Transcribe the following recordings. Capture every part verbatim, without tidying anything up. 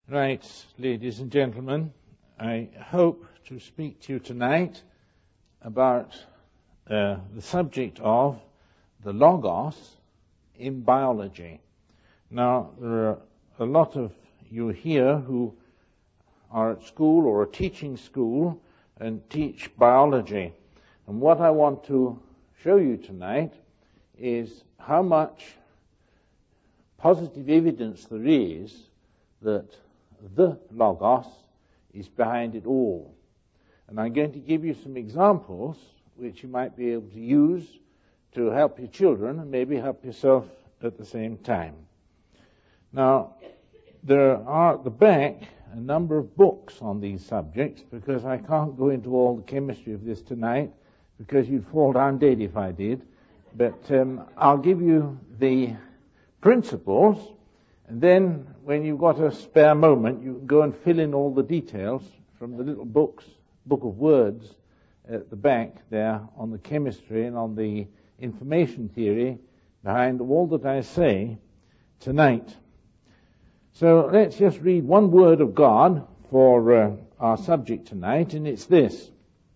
Right, ladies and gentlemen, I hope to speak to you tonight about uh, the subject of the Logos in biology. Now, there are a lot of you here who are at school or are teaching school and teach biology. And what I want to show you tonight is how much positive evidence there is that the Logos is behind it all. And I'm going to give you some examples which you might be able to use to help your children and maybe help yourself at the same time. Now, there are at the back a number of books on these subjects because I can't go into all the chemistry of this tonight because you'd fall down dead if I did. But um, I'll give you the principles, and then when you've got a spare moment, you can go and fill in all the details from the little books, book of words at the back there on the chemistry and on the information theory behind all that I say tonight. So let's just read one word of God for uh, our subject tonight, and it's this.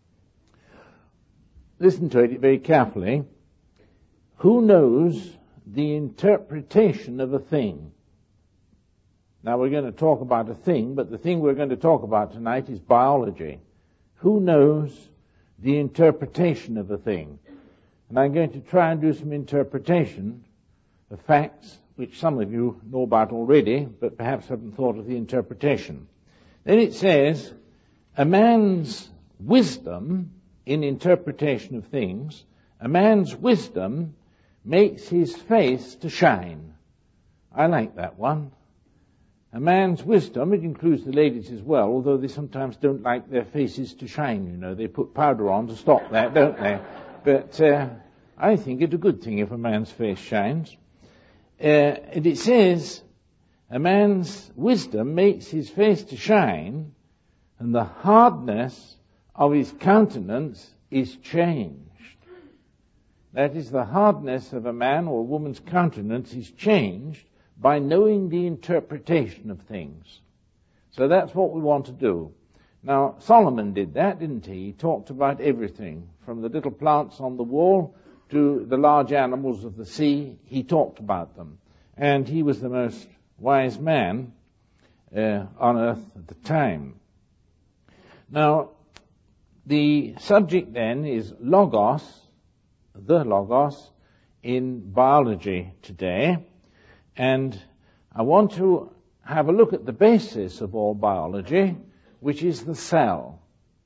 Listen to it very carefully. Who knows the interpretation of a thing? Now we're going to talk about a thing, but the thing we're going to talk about tonight is biology. Who knows the interpretation of a thing? And I'm going to try and do some interpretation of facts which some of you know about already, but perhaps haven't thought of the interpretation. Then it says, a man's wisdom in interpretation of things, a man's wisdom makes his face to shine. I like that one. A man's wisdom, it includes the ladies as well, although they sometimes don't like their faces to shine, you know. They put powder on to stop that, don't they? But uh, I think it's a good thing if a man's face shines. Uh, and it says, a man's wisdom makes his face to shine, and the hardness of his countenance is changed. That is, the hardness of a man or a woman's countenance is changed by knowing the interpretation of things. So that's what we want to do. Now, Solomon did that, didn't he? He talked about everything, from the little plants on the wall to the large animals of the sea. He talked about them. And he was the most wise man uh, on earth at the time. Now, the subject then is Logos, the Logos, in biology today. And I want to have a look at the basis of all biology, which is the cell.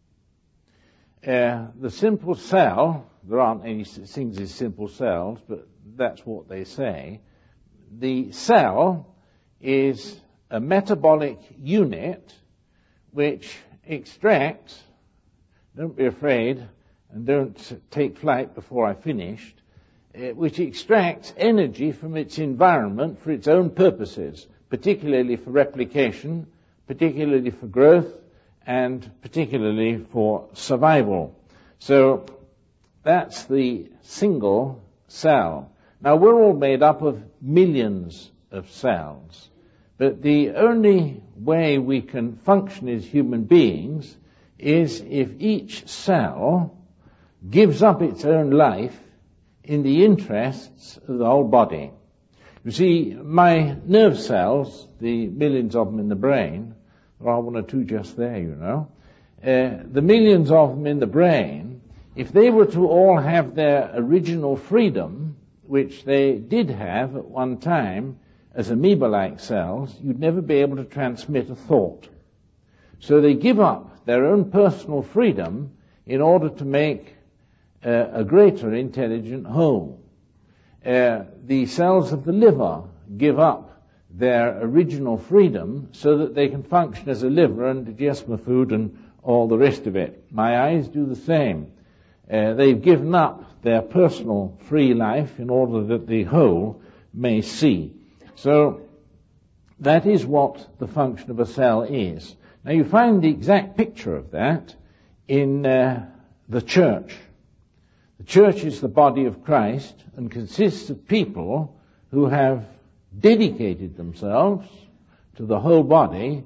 Uh, the simple cell, there aren't any things as simple cells, but that's what they say. The cell is a metabolic unit which extracts, don't be afraid and don't take flight before I finished, which extracts energy from its environment for its own purposes, particularly for replication, particularly for growth, and particularly for survival. So that's the single cell. Now we're all made up of millions of cells, but the only way we can function as human beings is if each cell gives up its own life in the interests of the whole body. You see, my nerve cells, the millions of them in the brain, there are one or two just there, you know, uh, the millions of them in the brain, if they were to all have their original freedom, which they did have at one time as amoeba-like cells, you'd never be able to transmit a thought. So they give up their own personal freedom in order to make Uh, a greater intelligent whole. Uh, the cells of the liver give up their original freedom so that they can function as a liver and digest my food and all the rest of it. My eyes do the same. Uh, they've given up their personal free life in order that the whole may see. So that is what the function of a cell is. Now you find the exact picture of that in uh, the church. The church is the body of Christ and consists of people who have dedicated themselves to the whole body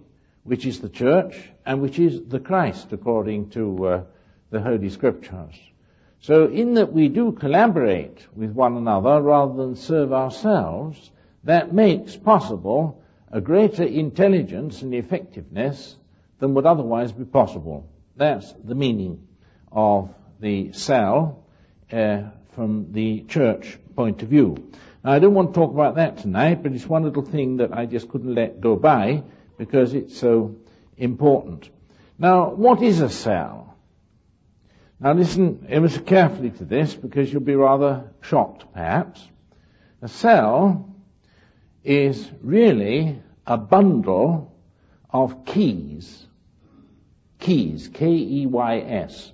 which is the church, and which is the Christ, according to uh, the Holy Scriptures. So in that we do collaborate with one another rather than serve ourselves, that makes possible a greater intelligence and effectiveness than would otherwise be possible. That's the meaning of the cell uh, from the church point of view. Now, I don't want to talk about that tonight, but it's one little thing that I just couldn't let go by because it's so important. Now, what is a cell? Now, listen ever so carefully to this because you'll be rather shocked, perhaps. A cell is really a bundle of keys. Keys, K E Y S.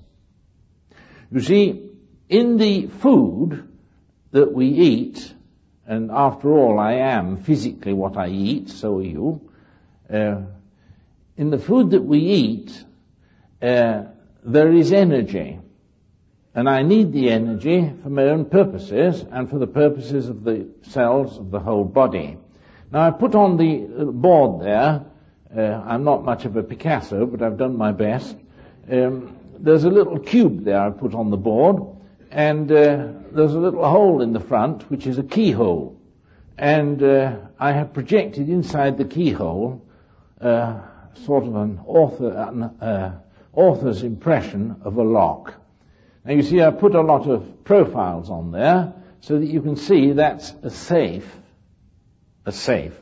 You see, in the food that we eat, and after all, I am physically what I eat, so are you. Uh, in the food that we eat, uh, there is energy. And I need the energy for my own purposes and for the purposes of the cells of the whole body. Now, I put on the board there, uh, I'm not much of a Picasso, but I've done my best. Um, there's a little cube there I put on the board, and uh, there's a little hole in the front, which is a keyhole. And uh, I have projected inside the keyhole uh, sort of an author, an, uh, author's impression of a lock. Now, you see, I put a lot of profiles on there so that you can see that's a safe. A safe.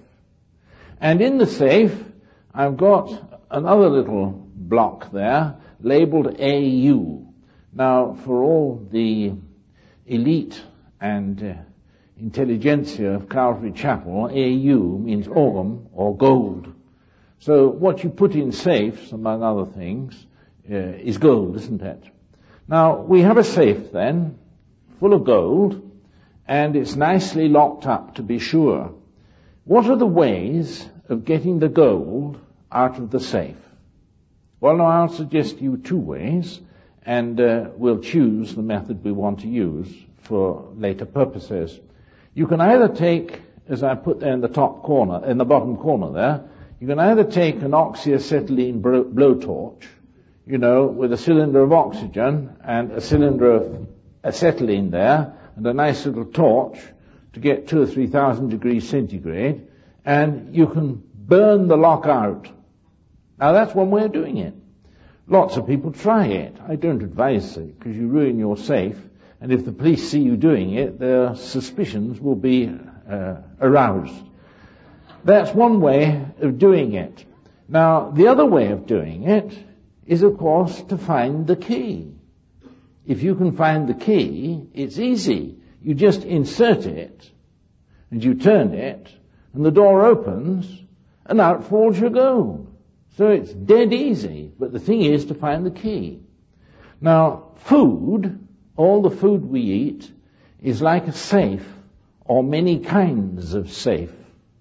And in the safe, I've got another little block there labeled A U. Now, for all the elite and uh, intelligentsia of Calvary Chapel, A U means Augum or gold. So what you put in safes, among other things, uh, is gold, isn't it? Now, we have a safe then, full of gold, and it's nicely locked up to be sure. What are the ways of getting the gold out of the safe? Well, now I'll suggest to you two ways, and uh, we'll choose the method we want to use for later purposes. You can either take, as I put there in the top corner, in the bottom corner there, you can either take an oxyacetylene blowtorch, you know, with a cylinder of oxygen and a cylinder of acetylene there, and a nice little torch to get two or three thousand degrees centigrade, and you can burn the lock out. Now, that's one way of doing it. Lots of people try it. I don't advise it, because you ruin your safe, and if the police see you doing it, their suspicions will be uh, aroused. That's one way of doing it. Now, the other way of doing it is, of course, to find the key. If you can find the key, it's easy. You just insert it, and you turn it, and the door opens, and out falls your gold. So it's dead easy, but the thing is to find the key. Now, food, all the food we eat, is like a safe, or many kinds of safe.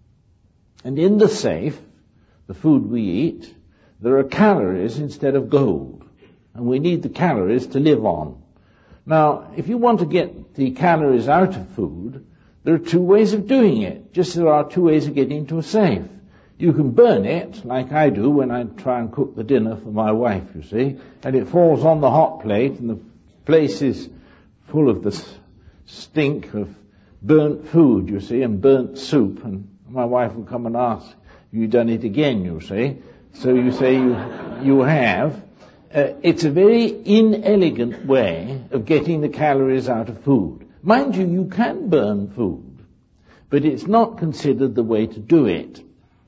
And in the safe, the food we eat, there are calories instead of gold. And we need the calories to live on. Now, if you want to get the calories out of food, there are two ways of doing it, just as there are two ways of getting into a safe. You can burn it, like I do when I try and cook the dinner for my wife, you see, and it falls on the hot plate, and the place is full of the stink of burnt food, you see, and burnt soup, and my wife will come and ask, have you done it again, you see? So you say you, you have. Uh, it's a very inelegant way of getting the calories out of food. Mind you, you can burn food, but it's not considered the way to do it.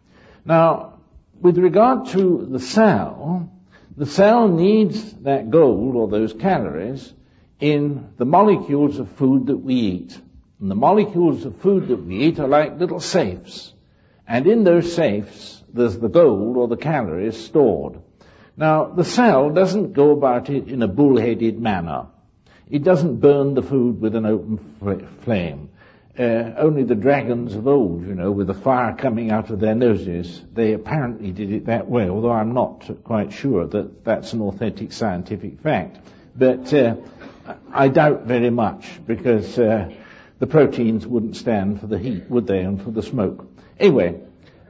Now, with regard to the cell, the cell needs that gold or those calories in the molecules of food that we eat. And the molecules of food that we eat are like little safes. And in those safes, there's the gold or the calories stored. Now, the cell doesn't go about it in a bullheaded manner. It doesn't burn the food with an open flame. Uh, only the dragons of old, you know, with the fire coming out of their noses, they apparently did it that way, although I'm not quite sure that that's an authentic scientific fact. But uh, I doubt very much, because uh, the proteins wouldn't stand for the heat, would they, and for the smoke. Anyway,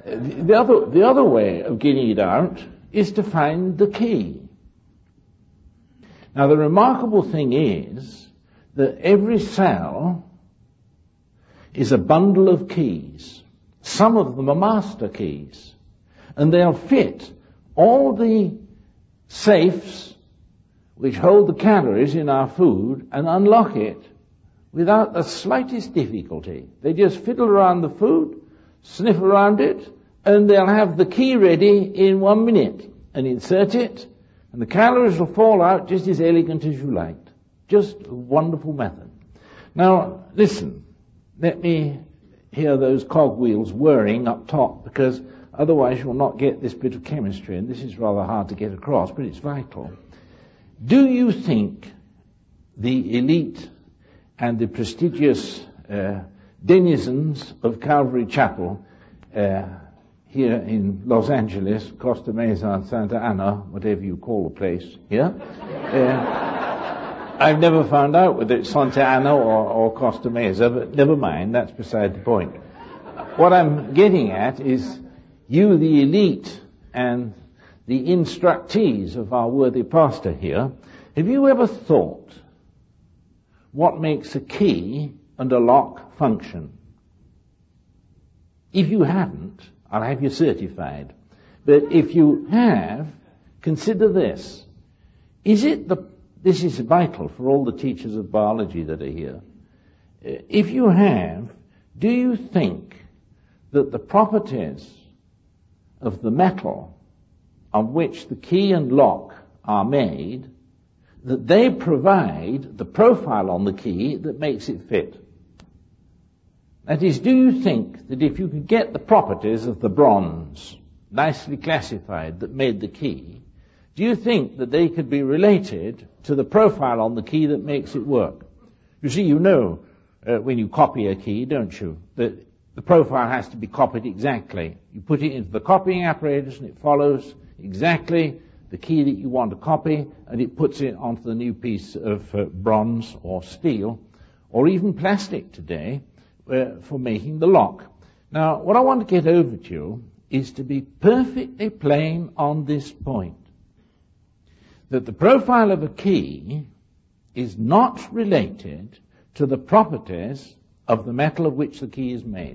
The other, the other way of getting it out is to find the key. Now, the remarkable thing is that every cell is a bundle of keys. Some of them are master keys, and they'll fit all the safes which hold the calories in our food and unlock it without the slightest difficulty. They just fiddle around the food, sniff around it, and they'll have the key ready in one minute and insert it, and the calories will fall out just as elegant as you liked. Just a wonderful method. Now, listen, let me hear those cogwheels whirring up top, because otherwise you'll not get this bit of chemistry, and this is rather hard to get across, but it's vital. Do you think the elite and the prestigious uh, denizens of Calvary Chapel uh, here in Los Angeles, Costa Mesa, Santa Ana, whatever you call the place here, uh, I've never found out whether it's Santa Ana or, or Costa Mesa, but never mind, that's beside the point. What I'm getting at is you, the elite, and the instructees of our worthy pastor here, have you ever thought what makes a key and a lock function? If you haven't, I'll have you certified. But if you have, consider this. Is it the, this is vital for all the teachers of biology that are here. If you have, do you think that the properties of the metal of which the key and lock are made, that they provide the profile on the key that makes it fit? That is, do you think that if you could get the properties of the bronze nicely classified that made the key, do you think that they could be related to the profile on the key that makes it work? You see, you know uh, when you copy a key, don't you, that the profile has to be copied exactly. You put it into the copying apparatus and it follows exactly the key that you want to copy, and it puts it onto the new piece of uh, bronze or steel or even plastic today uh, for making the lock. Now, what I want to get over to you is to be perfectly plain on this point, that the profile of a key is not related to the properties of the metal of which the key is made.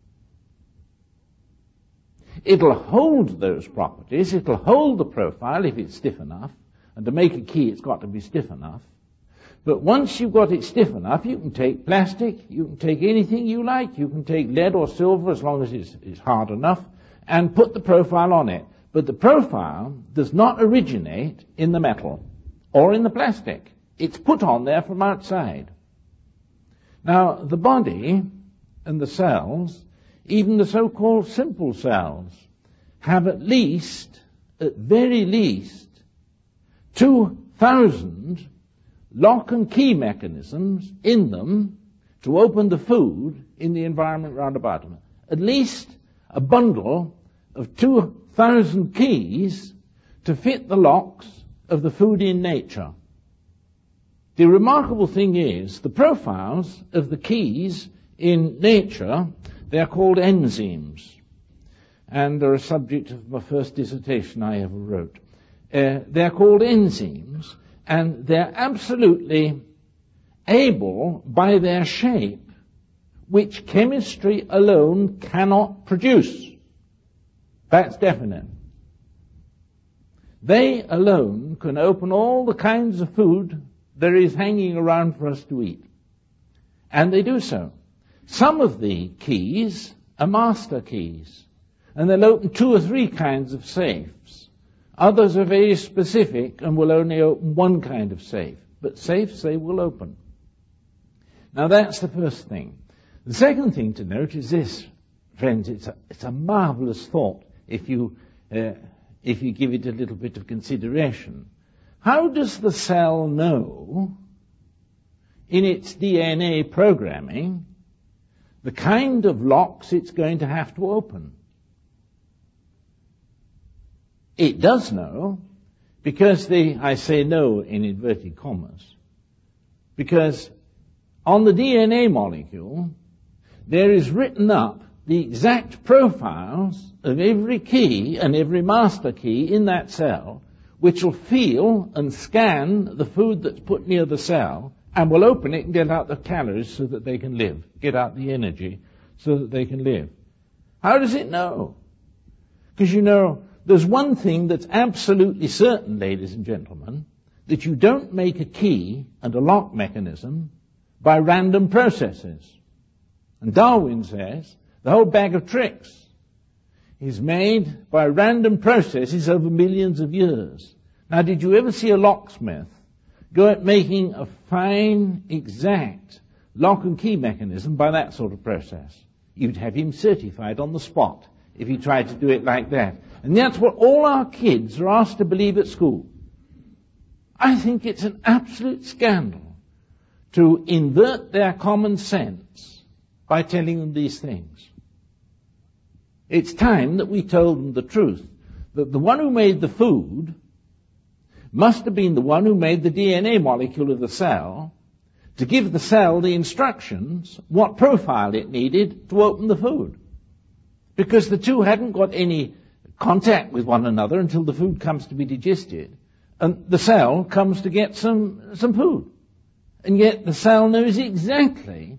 It'll hold those properties, it'll hold the profile if it's stiff enough, and to make a key it's got to be stiff enough. But once you've got it stiff enough, you can take plastic, you can take anything you like, you can take lead or silver as long as it's, it's hard enough, and put the profile on it. But the profile does not originate in the metal or in the plastic. It's put on there from outside. Now, the body and the cells, even the so-called simple cells, have at least, at very least, two thousand lock and key mechanisms in them to open the food in the environment round about them. At least a bundle of two thousand keys to fit the locks of the food in nature. The remarkable thing is, the profiles of the keys in nature, they're called enzymes. And they're a subject of my first dissertation I ever wrote. Uh, they're called enzymes, and they're absolutely able, by their shape, which chemistry alone cannot produce. That's definite. They alone can open all the kinds of food there is hanging around for us to eat. And they do so. Some of the keys are master keys, and they'll open two or three kinds of safes. Others are very specific and will only open one kind of safe. But safes they will open. Now that's the first thing. The second thing to note is this, friends, it's a, it's a marvelous thought if you, uh, if you give it a little bit of consideration. How does the cell know in its D N A programming the kind of locks it's going to have to open? It does know, because the, I say no in inverted commas, because on the D N A molecule there is written up the exact profiles of every key and every master key in that cell, which will feel and scan the food that's put near the cell, and will open it and get out the calories so that they can live, get out the energy so that they can live. How does it know? Because, you know, there's one thing that's absolutely certain, ladies and gentlemen, that you don't make a key and a lock mechanism by random processes. And Darwin says the whole bag of tricks is made by random processes over millions of years. Now, did you ever see a locksmith go at making a fine, exact lock and key mechanism by that sort of process? You'd have him certified on the spot if he tried to do it like that. And that's what all our kids are asked to believe at school. I think it's an absolute scandal to invert their common sense by telling them these things. It's time that we told them the truth, that the one who made the food must have been the one who made the D N A molecule of the cell to give the cell the instructions, what profile it needed to open the food. Because the two hadn't got any contact with one another until the food comes to be digested, and the cell comes to get some, some food. And yet the cell knows exactly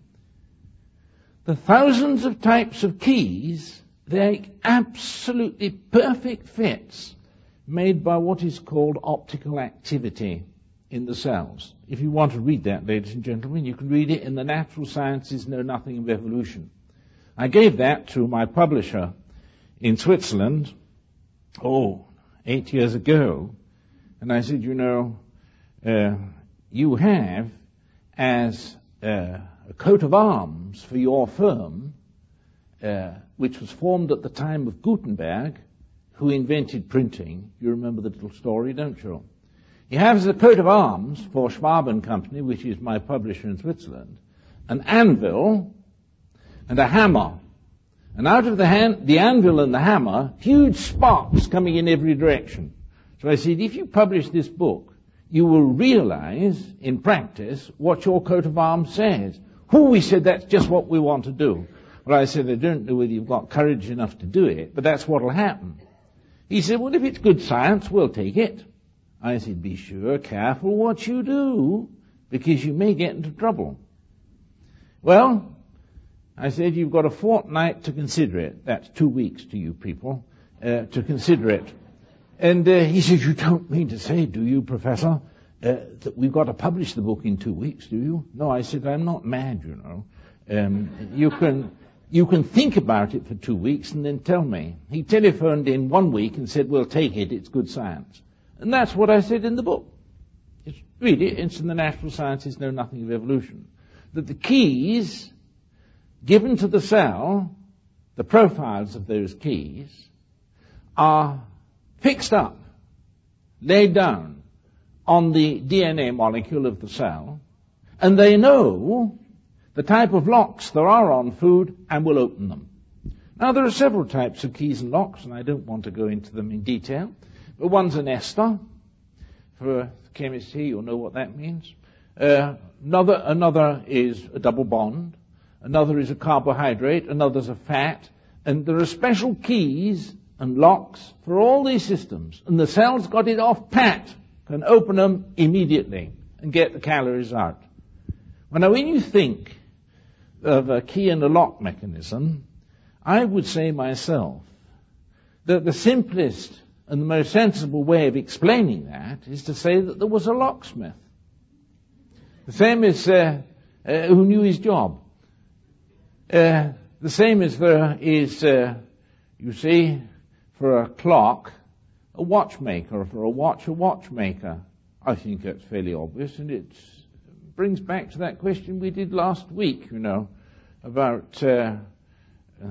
the thousands of types of keys. They're absolutely perfect fits made by what is called optical activity in the cells. If you want to read that, ladies and gentlemen, you can read it in The Natural Sciences Know Nothing of Evolution. I gave that to my publisher in Switzerland, oh, eight years ago, and I said, you know, uh, you have as uh, a coat of arms for your firm, uh, which was formed at the time of Gutenberg, who invented printing. You remember the little story, don't you? He has a coat of arms for Schwab and Company, which is my publisher in Switzerland, an anvil and a hammer. And out of the, hand, the anvil and the hammer, huge sparks coming in every direction. So I said, if you publish this book, you will realize in practice what your coat of arms says. Who we said, that's just what we want to do. Well, I said, I don't know whether you've got courage enough to do it, but that's what will happen. He said, well, if it's good science, we'll take it. I said, be sure, careful what you do, because you may get into trouble. Well, I said, you've got a fortnight to consider it. That's two weeks to you people, uh, to consider it. And uh, he said, you don't mean to say, do you, Professor, uh, that we've got to publish the book in two weeks, do you? No, I said, I'm not mad, you know. Um, you can... You can think about it for two weeks and then tell me. He telephoned in one week and said, we'll take it, it's good science. And that's what I said in the book. It's, read it, it's in The Natural Sciences Know Nothing of Evolution. That the keys given to the cell, the profiles of those keys, are fixed up, laid down on the D N A molecule of the cell, and they know the type of locks there are on food and will open them. Now, there are several types of keys and locks, and I don't want to go into them in detail, but one's an ester. For chemists here, you'll know what that means. Uh, another, another is a double bond. Another is a carbohydrate. Another's a fat. And there are special keys and locks for all these systems. And the cell's got it off pat, can open them immediately and get the calories out. Well, now, when you think of a key and a lock mechanism, I would say myself that the simplest and the most sensible way of explaining that is to say that there was a locksmith. The same as uh, uh, who knew his job. Uh, the same as there is, uh, you see, for a clock, a watchmaker, or for a watch, a watchmaker. I think that's fairly obvious, and it brings back to that question we did last week, you know, about uh, uh,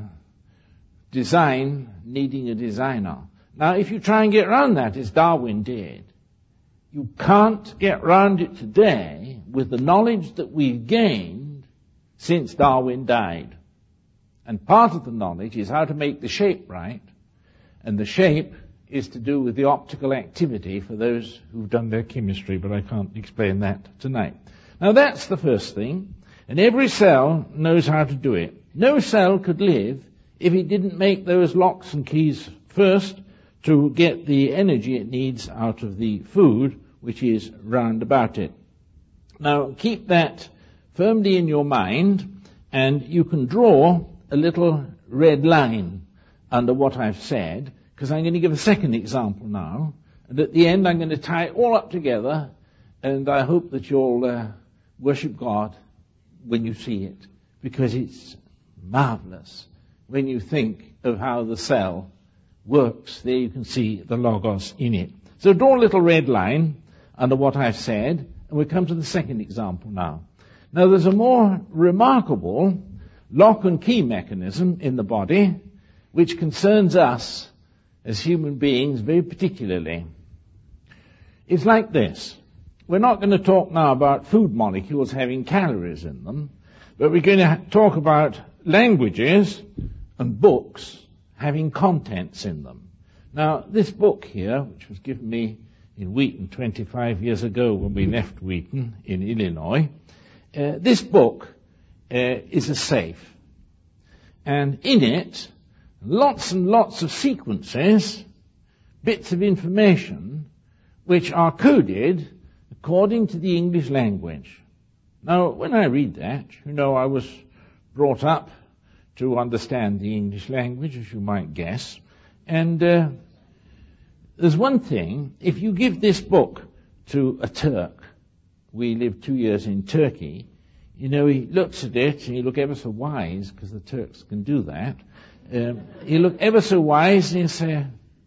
design needing a designer. Now, if you try and get around that, as Darwin did, you can't get around it today with the knowledge that we've gained since Darwin died. And part of the knowledge is how to make the shape right, and the shape is to do with the optical activity for those who've done their chemistry, but I can't explain that tonight. Now, that's the first thing, and every cell knows how to do it. No cell could live if it didn't make those locks and keys first to get the energy it needs out of the food which is round about it. Now, keep that firmly in your mind, and you can draw a little red line under what I've said, because I'm going to give a second example now, and at the end I'm going to tie it all up together, and I hope that you'll uh, worship God when you see it, because it's marvelous when you think of how the cell works. There you can see the logos in it. So draw a little red line under what I've said, and we come to the second example now. Now there's a more remarkable lock and key mechanism in the body which concerns us as human beings very particularly. It's like this. We're not going to talk now about food molecules having calories in them, but we're going to talk about languages and books having contents in them. Now, this book here, which was given me in Wheaton twenty-five years ago when we left Wheaton in Illinois, uh, this book uh, is a safe. And in it, lots and lots of sequences, bits of information, which are coded according to the English language. Now, when I read that, you know, I was brought up to understand the English language, as you might guess. And uh, there's one thing, if you give this book to a Turk, we lived two years in Turkey, you know, he looks at it and he look ever so wise, because the Turks can do that. Um, he look ever so wise and he'll say,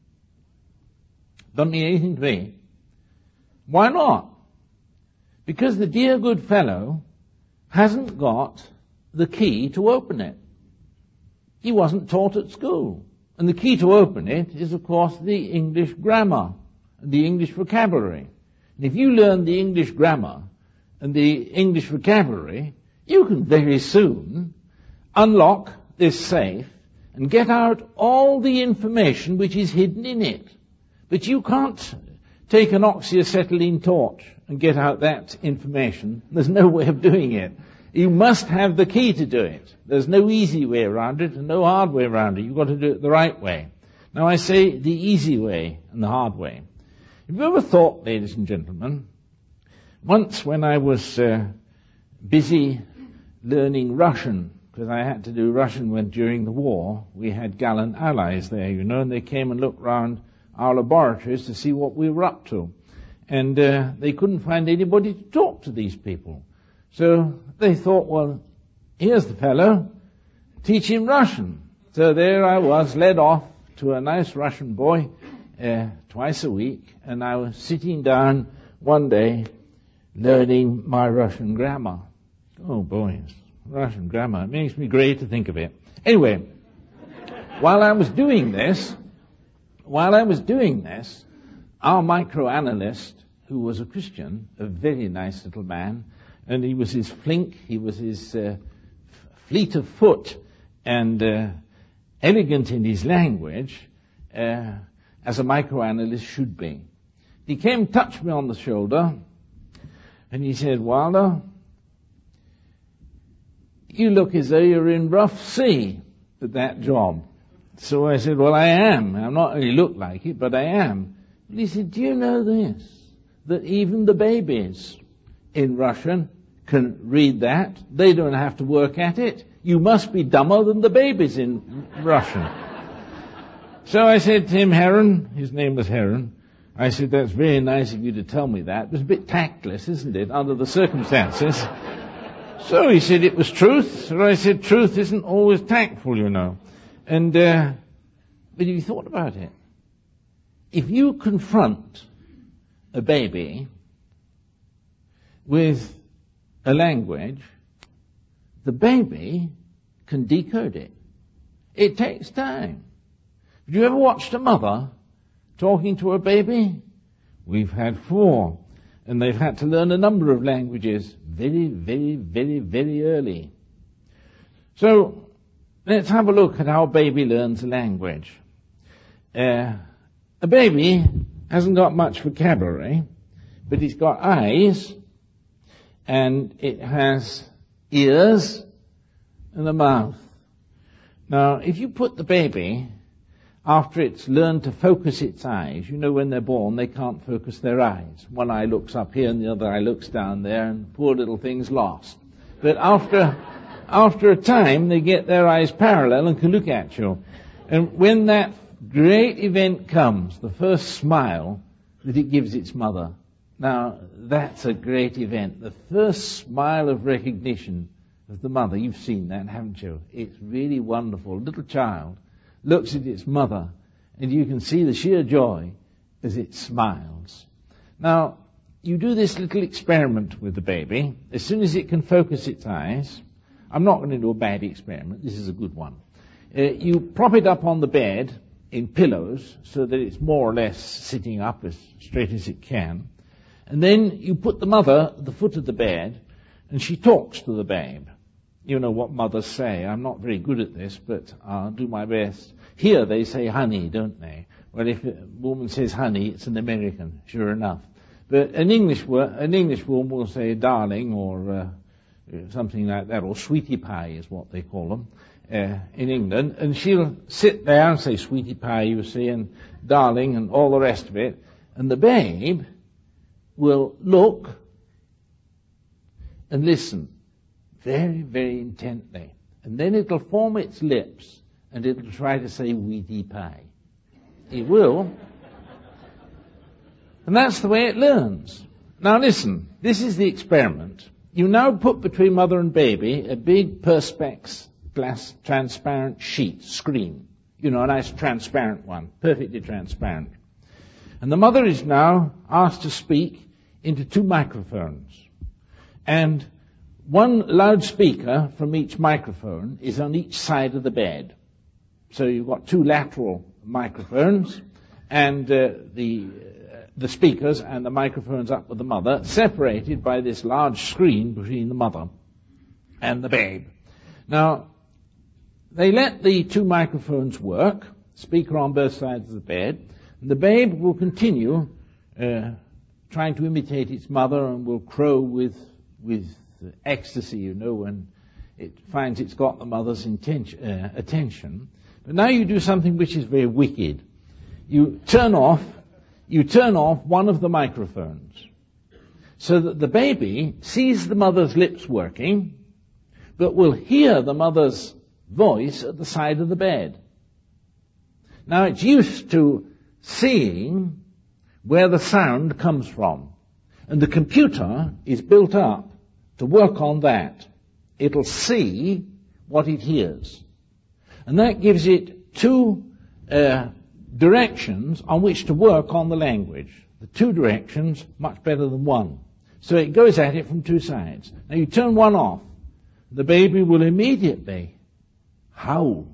don't mean anything to me. Why not? Because the dear good fellow hasn't got the key to open it. He wasn't taught at school. And the key to open it is, of course, the English grammar, the English vocabulary. And if you learn the English grammar and the English vocabulary, you can very soon unlock this safe and get out all the information which is hidden in it. But you can't take an oxyacetylene torch and get out that information. There's no way of doing it. You must have the key to do it. There's no easy way around it and no hard way around it. You've got to do it the right way. Now I say the easy way and the hard way. Have you ever thought, ladies and gentlemen, once when I was uh, busy learning Russian, because I had to do Russian when during the war, we had gallant allies there, you know, and they came and looked round our laboratories to see what we were up to. And uh, they couldn't find anybody to talk to these people. So they thought, well, here's the fellow, teach him Russian. So there I was, led off to a nice Russian boy uh, twice a week, and I was sitting down one day learning my Russian grammar. Oh, boys, Russian grammar. It makes me great to think of it. Anyway, while I was doing this, while I was doing this, our microanalyst, who was a Christian, a very nice little man, and he was his flink, he was his uh, fleet of foot, and uh, elegant in his language, uh, as a microanalyst should be. He came, touched me on the shoulder, and he said, Wilder, you look as though you're in rough sea at that job. So I said, well, I am. I'm not only look like it, but I am. And he said, do you know this? That even the babies in Russian can read that. They don't have to work at it. You must be dumber than the babies in Russian. So I said to him, Heron, his name was Heron, I said, that's very nice of you to tell me that. It was a bit tactless, isn't it, under the circumstances? So he said it was truth. So I said, truth isn't always tactful, you know. And, uh, but if you thought about it, if you confront a baby with a language, the baby can decode it. It takes time. Have you ever watched a mother talking to a baby? We've had four, and they've had to learn a number of languages very, very, very, very early. So, let's have a look at how a baby learns a language. Uh, a baby hasn't got much vocabulary, but it's got eyes, and it has ears and a mouth. Now, if you put the baby, after it's learned to focus its eyes, you know when they're born they can't focus their eyes. One eye looks up here and the other eye looks down there, and poor little thing's lost. But after, after a time they get their eyes parallel and can look at you. And when that great event comes, the first smile that it gives its mother, now that's a great event. The first smile of recognition of the mother, you've seen that, haven't you? It's really wonderful. A little child looks at its mother, and you can see the sheer joy as it smiles. Now, you do this little experiment with the baby. As soon as it can focus its eyes, I'm not going to do a bad experiment, this is a good one. Uh, you prop it up on the bed in pillows so that it's more or less sitting up as straight as it can. And then you put the mother at the foot of the bed, and she talks to the babe. You know what mothers say. I'm not very good at this, but I'll do my best. Here they say honey, don't they? Well, if a woman says honey, it's an American, sure enough. But an English wo- an English woman will say darling or uh, something like that, or sweetie pie is what they call them uh, in England. And she'll sit there and say sweetie pie, you see, and darling and all the rest of it. And the babe will look and listen very, very intently. And then it'll form its lips and it'll try to say sweetie pie. It will. And that's the way it learns. Now listen, this is the experiment. You now put between mother and baby a big perspex glass transparent sheet, screen. You know, a nice transparent one, perfectly transparent. And the mother is now asked to speak into two microphones. And one loudspeaker from each microphone is on each side of the bed. So you've got two lateral microphones, and uh, the uh, the speakers and the microphones up with the mother, separated by this large screen between the mother and the babe. Now, they let the two microphones work, speaker on both sides of the bed, and the babe will continue uh, trying to imitate its mother and will crow with with ecstasy, you know, when it finds it's got the mother's intention, uh, attention. But now you do something which is very wicked. You turn off, you turn off one of the microphones so that the baby sees the mother's lips working, but will hear the mother's voice at the side of the bed. Now it's used to seeing where the sound comes from, and the computer is built up to work on that. It'll see what it hears. And that gives it two uh, directions on which to work on the language. The two directions, much better than one. So it goes at it from two sides. Now you turn one off. The baby will immediately howl.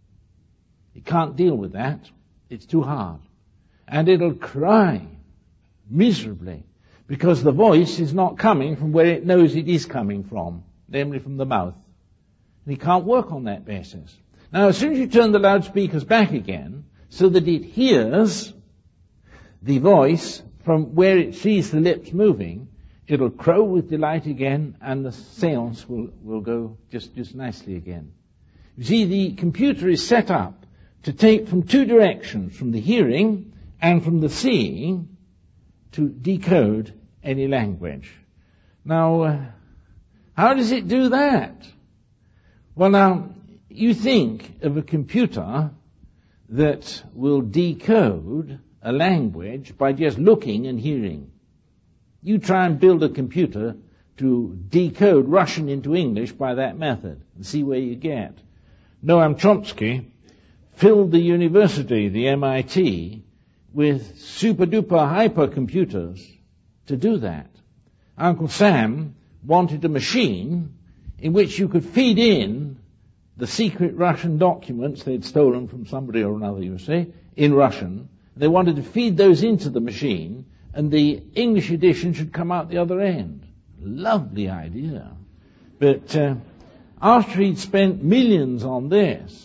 It can't deal with that. It's too hard. And it'll cry miserably, because the voice is not coming from where it knows it is coming from, namely from the mouth. And he can't work on that basis. Now, as soon as you turn the loudspeakers back again, so that it hears the voice from where it sees the lips moving, it'll crow with delight again, and the seance will, will go just, just nicely again. You see, the computer is set up to take from two directions, from the hearing and from the seeing, to decode any language. Now, uh, how does it do that? Well, now, you think of a computer that will decode a language by just looking and hearing. You try and build a computer to decode Russian into English by that method and see where you get. Noam Chomsky filled the university, the M I T, with super-duper hypercomputers to do that. Uncle Sam wanted a machine in which you could feed in the secret Russian documents they'd stolen from somebody or another, you see, in Russian. They wanted to feed those into the machine, and the English edition should come out the other end. Lovely idea. But uh, after he'd spent millions on this,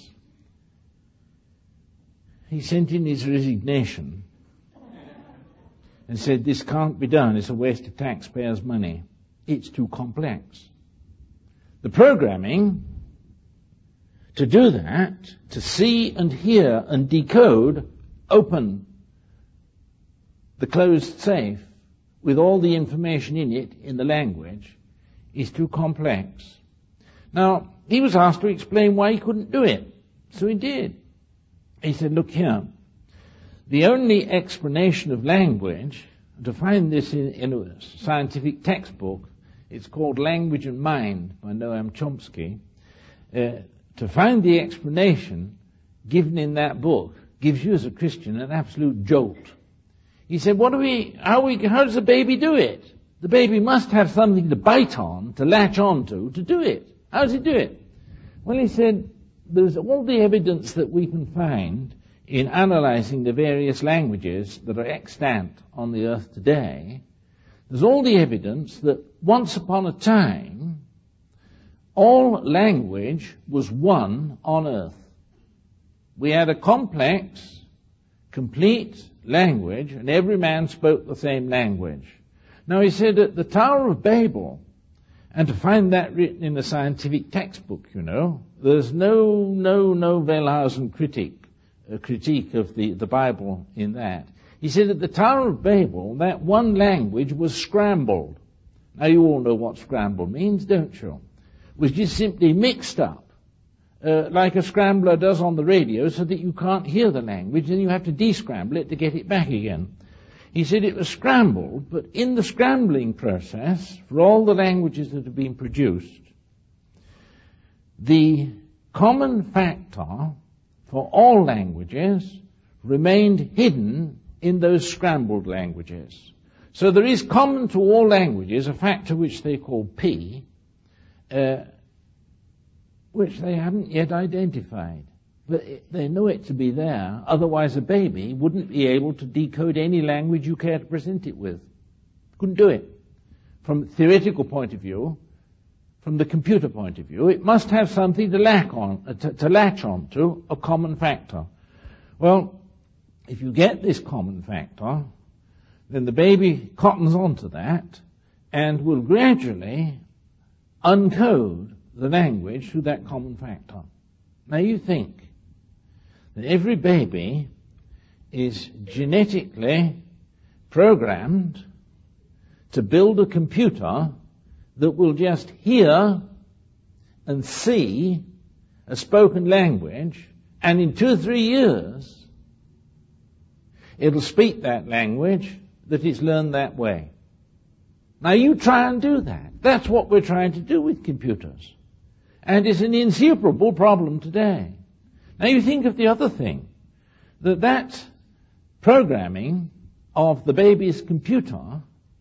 he sent in his resignation and said, this can't be done. It's a waste of taxpayers' money. It's too complex. The programming To do that, to see and hear and decode, open the closed safe with all the information in it in the language is too complex. Now, he was asked to explain why he couldn't do it. So he did. He said, look here, the only explanation of language, to find this in, in a scientific textbook, it's called Language and Mind by Noam Chomsky. Uh, to find the explanation given in that book gives you as a Christian an absolute jolt. He said, what do we, how we, how does the baby do it? The baby must have something to bite on, to latch on to, to do it. How does he do it? Well, he said, there's all the evidence that we can find in analyzing the various languages that are extant on the earth today. There's all the evidence that once upon a time, all language was one on earth. We had a complex, complete language, and every man spoke the same language. Now, he said at the Tower of Babel, and to find that written in a scientific textbook, you know, there's no, no, no Wellhausen critique, a critique of the, the Bible in that. He said at the Tower of Babel, that one language was scrambled. Now, you all know what scrambled means, don't you? It was just simply mixed up, uh, like a scrambler does on the radio, so that you can't hear the language, and you have to descramble it to get it back again. He said it was scrambled, but in the scrambling process, for all the languages that have been produced, the common factor for all languages remained hidden in those scrambled languages. So there is common to all languages a factor which they call P, uh, which they haven't yet identified. But they know it to be there, otherwise a baby wouldn't be able to decode any language you care to present it with. Couldn't do it. From a theoretical point of view, from the computer point of view, it must have something to, lack on, uh, to, to latch on to, a common factor. Well, if you get this common factor, then the baby cottons onto that and will gradually uncode the language through that common factor. Now you think that every baby is genetically programmed to build a computer that will just hear and see a spoken language, and in two or three years it'll speak that language that it's learned that way. Now you try and do that. That's what we're trying to do with computers. And it's an insuperable problem today. Now you think of the other thing, that that programming of the baby's computer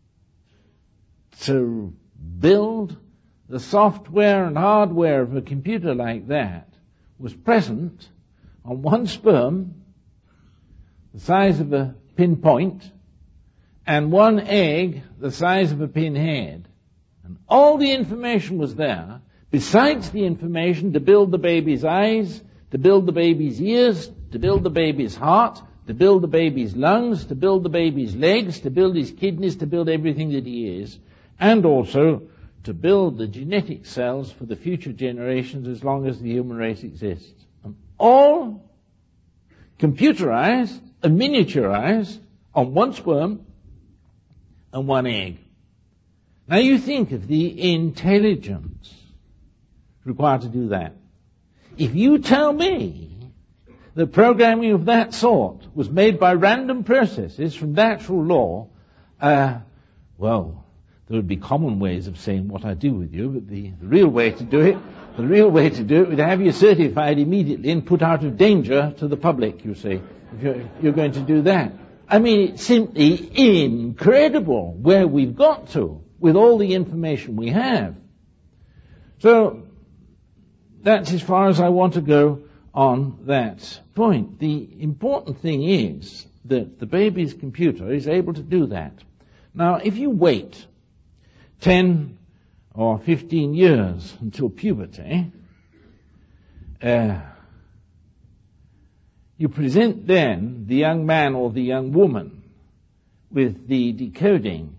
to build the software and hardware of a computer like that was present on one sperm, the size of a pinpoint, and one egg, the size of a pinhead. And all the information was there, besides the information to build the baby's eyes, to build the baby's ears, to build the baby's heart, to build the baby's lungs, to build the baby's legs, to build his kidneys, to build everything that he is, and also to build the genetic cells for the future generations as long as the human race exists. And all computerized and miniaturized on one sperm and one egg. Now you think of the intelligence required to do that. If you tell me that programming of that sort was made by random processes from natural law, uh, well, there would be common ways of saying what I do with you, but the, the real way to do it, the real way to do it would have you certified immediately and put out of danger to the public, you see, if you're, you're going to do that. I mean, it's simply incredible where we've got to with all the information we have. So, that's as far as I want to go on that point. The important thing is that the baby's computer is able to do that. Now, if you wait ten or fifteen years until puberty, uh, you present then the young man or the young woman with the decoding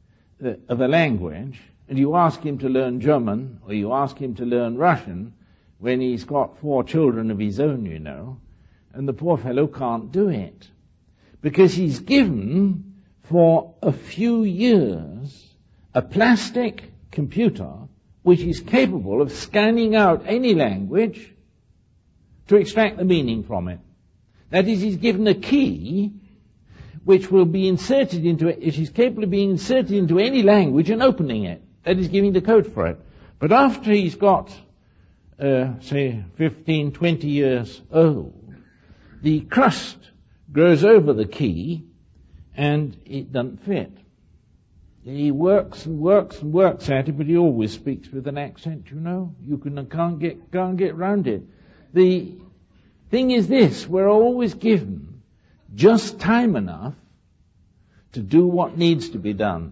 of a language, and you ask him to learn German or you ask him to learn Russian, when he's got four children of his own, you know, and the poor fellow can't do it. Because he's given for a few years a plastic computer which is capable of scanning out any language to extract the meaning from it. That is, he's given a key which will be inserted into it, which is capable of being inserted into any language and opening it. That is, giving the code for it. But after he's got, uh, say, fifteen, twenty years old, the crust grows over the key and it doesn't fit. He works and works and works at it, but he always speaks with an accent, you know. You can, can't get, can't get round it. The thing is this, we're always given just time enough to do what needs to be done.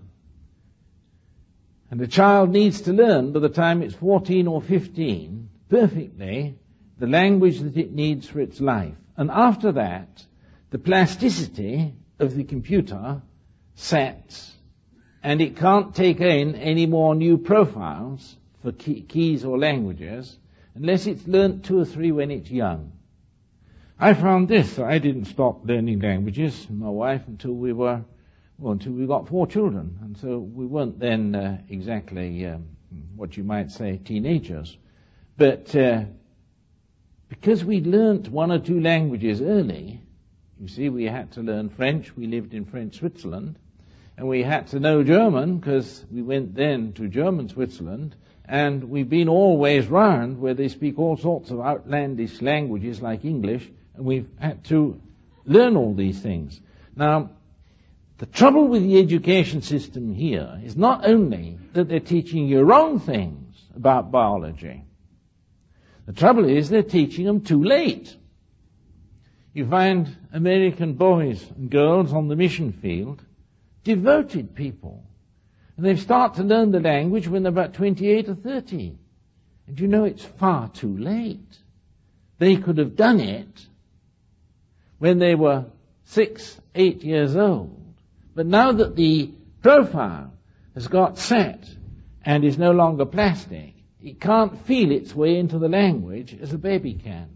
And the child needs to learn by the time it's fourteen or fifteen perfectly the language that it needs for its life. And after that, the plasticity of the computer sets, and it can't take in any more new profiles for key, keys or languages unless it's learnt two or three when it's young. I found this. I didn't stop learning languages, my wife, until we were, well, until we got four children. And so we weren't then uh, exactly um, what you might say teenagers. But uh, because we learnt one or two languages early, you see, we had to learn French. We lived in French Switzerland. And we had to know German because we went then to German Switzerland. And we've been always round where they speak all sorts of outlandish languages like English. And we've had to learn all these things. Now, the trouble with the education system here is not only that they're teaching you wrong things about biology. The trouble is they're teaching them too late. You find American boys and girls on the mission field, devoted people. And they start to learn the language when they're about twenty-eight or thirty. And you know it's far too late. They could have done it when they were six, eight years old. But now that the profile has got set and is no longer plastic, it can't feel its way into the language as a baby can.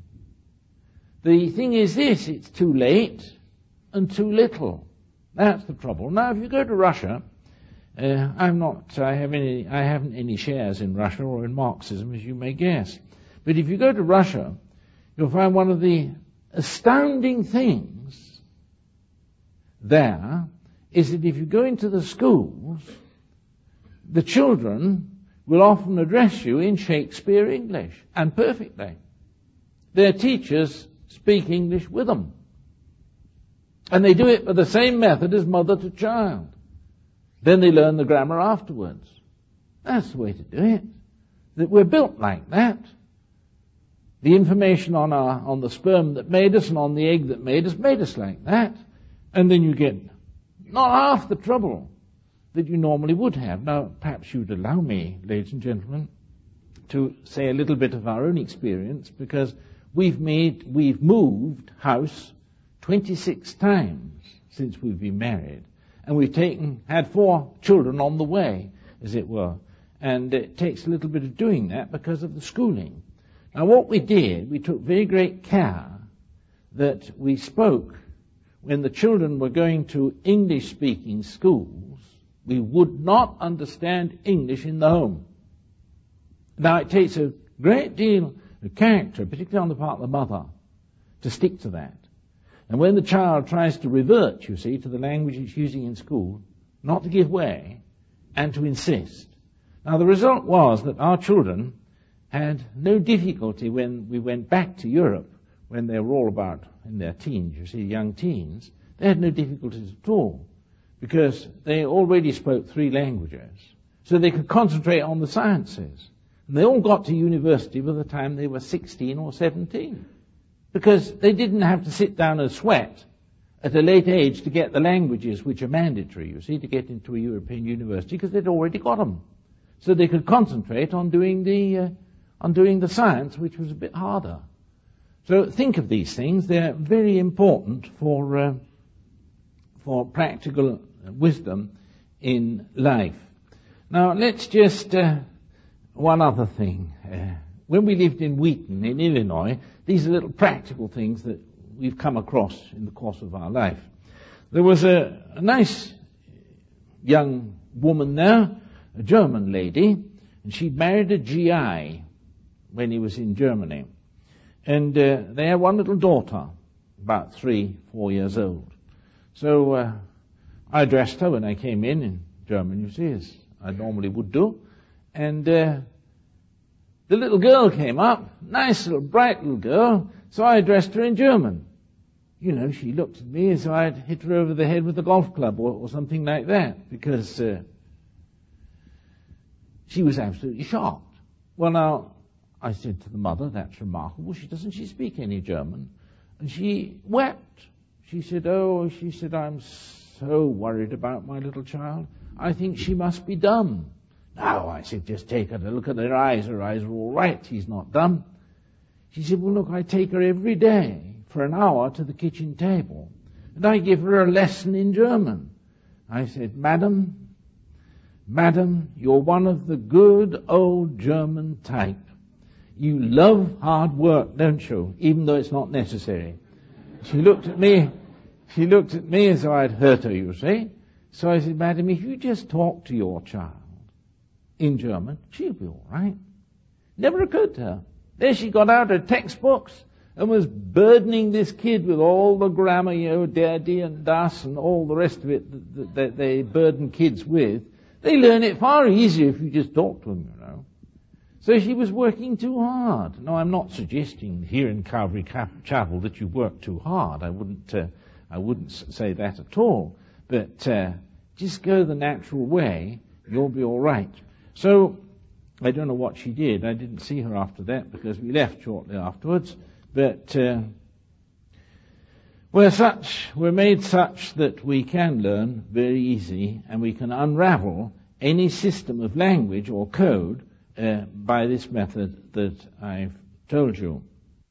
The thing is this, it's too late and too little. That's the trouble. Now, if you go to Russia, uh, I'm not, I have any, I haven't any shares in Russia or in Marxism, as you may guess. But if you go to Russia, you'll find one of the astounding things there is that if you go into the schools, the children will often address you in Shakespeare English, and perfectly. Their teachers speak English with them. And they do it by the same method as mother to child. Then they learn the grammar afterwards. That's the way to do it. That we're built like that. The information on our, on the sperm that made us and on the egg that made us made us like that. And then you get not half the trouble that you normally would have. Now, perhaps you'd allow me, ladies and gentlemen, to say a little bit of our own experience, because we've made, we've moved house twenty-six times since we've been married, and we've taken, had four children on the way, as it were, and it takes a little bit of doing that because of the schooling. Now, what we did, we took very great care that we spoke, when the children were going to English-speaking schools, we would not understand English in the home. Now, it takes a great deal of character, particularly on the part of the mother, to stick to that. And when the child tries to revert, you see, to the language it's using in school, not to give way, and to insist. Now, the result was that our children had no difficulty when we went back to Europe, when they were all about in their teens, you see, young teens. They had no difficulties at all, because they already spoke three languages. So they could concentrate on the sciences. And they all got to university by the time they were sixteen or seventeen. Because they didn't have to sit down and sweat at a late age to get the languages which are mandatory, you see, to get into a European university, because they'd already got them. So they could concentrate on doing the, uh, on doing the science, which was a bit harder. So think of these things. They're very important for, uh, for practical wisdom in life. Now, let's just, uh, one other thing. Uh, when we lived in Wheaton, in Illinois, these are little practical things that we've come across in the course of our life. There was a, a nice young woman there, a German lady, and she'd married a G I when he was in Germany. And uh, they had one little daughter, about three, four years old. So uh, I addressed her when I came in, in German, you see, as I normally would do. And uh, the little girl came up, nice little bright little girl, so I addressed her in German. You know, she looked at me as though I'd hit her over the head with a golf club or, or something like that, because uh, she was absolutely shocked. Well, now, I said to the mother, that's remarkable. She doesn't she speak any German? And she wept. She said, oh, she said, I'm so worried about my little child. I think she must be dumb. No, I said, just take her to look at her eyes. Her eyes are all right. She's not dumb. She said, well, look, I take her every day for an hour to the kitchen table, and I give her a lesson in German. I said, Madam, Madam, you're one of the good old German type. You love hard work, don't you? Even though it's not necessary. She looked at me, she looked at me as though I'd hurt her, you see. So I said, Madam, if you just talk to your child in German, she'll be all right. Never occurred to her. There she got out her textbooks and was burdening this kid with all the grammar, you know, der, die, and das, and all the rest of it that, that, that they burden kids with. They learn it far easier if you just talk to them, you know. So she was working too hard. Now, I'm not suggesting here in Calvary Chapel that you work too hard. I wouldn't, uh, I wouldn't say that at all. But uh, just go the natural way, you'll be all right. So I don't know what she did. I didn't see her after that because we left shortly afterwards. But uh, we're such, we're made such that we can learn very easy, and we can unravel any system of language or code uh, by this method that I've told you.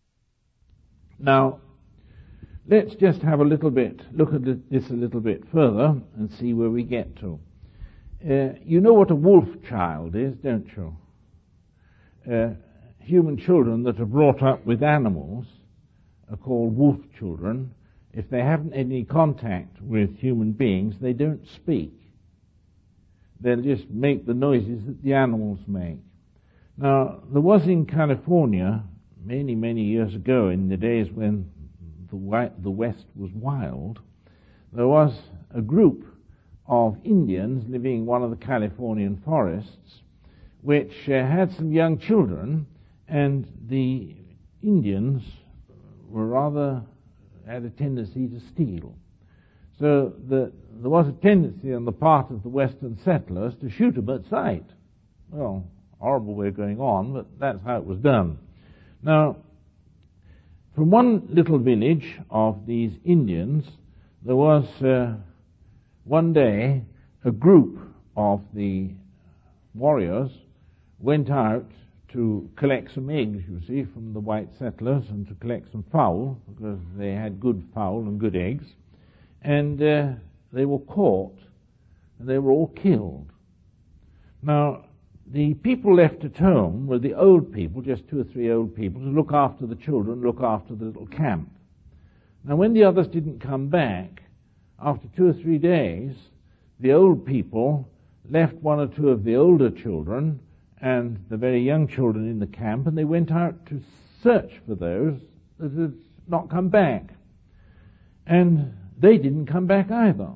Now, let's just have a little bit, look at this a little bit further and see where we get to. Uh, you know what a wolf child is, don't you? Uh, human children that are brought up with animals are called wolf children. If they haven't any contact with human beings, they don't speak. They'll just make the noises that the animals make. Now, there was in California, many, many years ago, in the days when the, white, the West was wild, there was a group of Indians living in one of the Californian forests, which uh, had some young children, and the Indians were rather, had a tendency to steal. So the, there was a tendency on the part of the Western settlers to shoot them at sight. Well, horrible way of going on, but that's how it was done. Now, from one little village of these Indians, there was uh, one day a group of the warriors went out to collect some eggs, you see, from the white settlers, and to collect some fowl, because they had good fowl and good eggs. And uh, they were caught, and they were all killed. Now, the people left at home were the old people, just two or three old people, to look after the children, look after the little camp. Now, when the others didn't come back, after two or three days, the old people left one or two of the older children and the very young children in the camp, and they went out to search for those that had not come back. And they didn't come back either.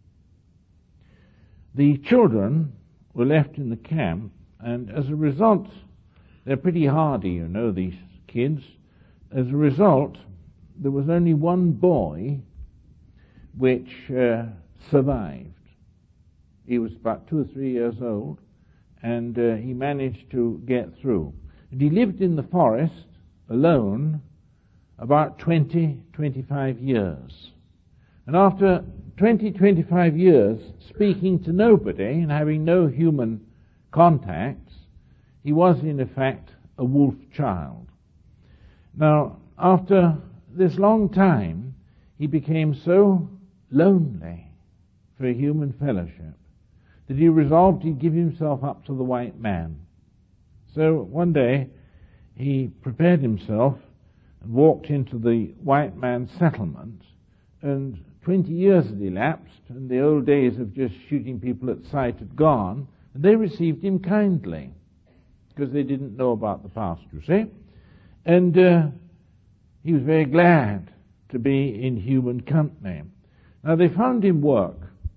The children were left in the camp, and as a result, they're pretty hardy, you know, these kids. As a result, there was only one boy which uh, survived. He was about two or three years old, and uh, he managed to get through. And he lived in the forest alone about twenty, twenty-five years. And after twenty, twenty-five years speaking to nobody and having no human contacts, he was in effect a wolf child. Now, after this long time, he became so lonely for human fellowship that he resolved he'd give himself up to the white man. So one day he prepared himself and walked into the white man's settlement, and twenty years had elapsed, and the old days of just shooting people at sight had gone, and they received him kindly, because they didn't know about the past, you see. And uh, he was very glad to be in human company. Now they found him work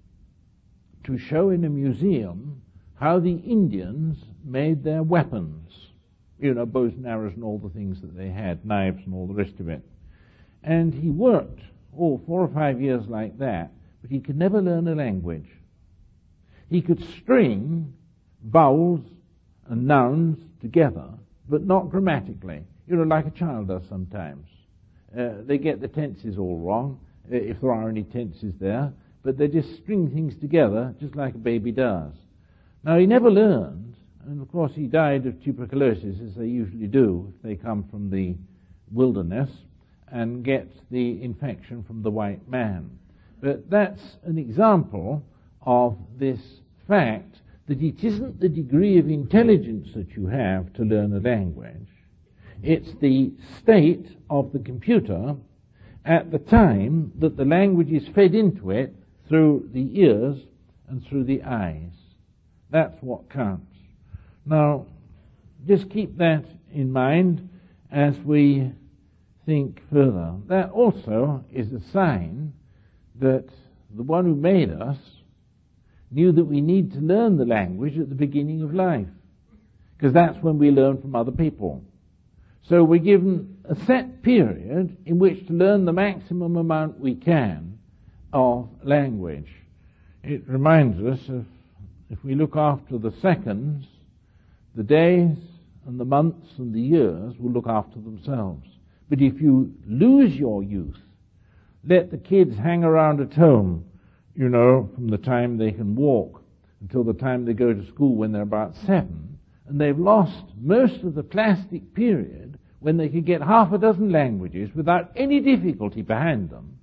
to show in a museum how the Indians made their weapons. You know, bows and arrows and all the things that they had, knives and all the rest of it. And he worked, oh, four or five years like that, but he could never learn a language. He could string vowels and nouns together, but not grammatically. You know, like a child does sometimes. Uh, they get the tenses all wrong, uh, if there are any tenses there, but they just string things together just like a baby does. Now, he never learned, and of course he died of tuberculosis, as they usually do if they come from the wilderness and get the infection from the white man. But that's an example of this fact that it isn't the degree of intelligence that you have to learn a language. It's the state of the computer at the time that the language is fed into it through the ears and through the eyes. That's what counts. Now, just keep that in mind as we think further. That also is a sign that the one who made us knew that we need to learn the language at the beginning of life, because that's when we learn from other people. So we're given a set period in which to learn the maximum amount we can of language. It reminds us of, if we look after the seconds, the days and the months and the years will look after themselves. But if you lose your youth, let the kids hang around at home, you know, from the time they can walk until the time they go to school when they're about seven, and they've lost most of the plastic period when they could get half a dozen languages without any difficulty behind them,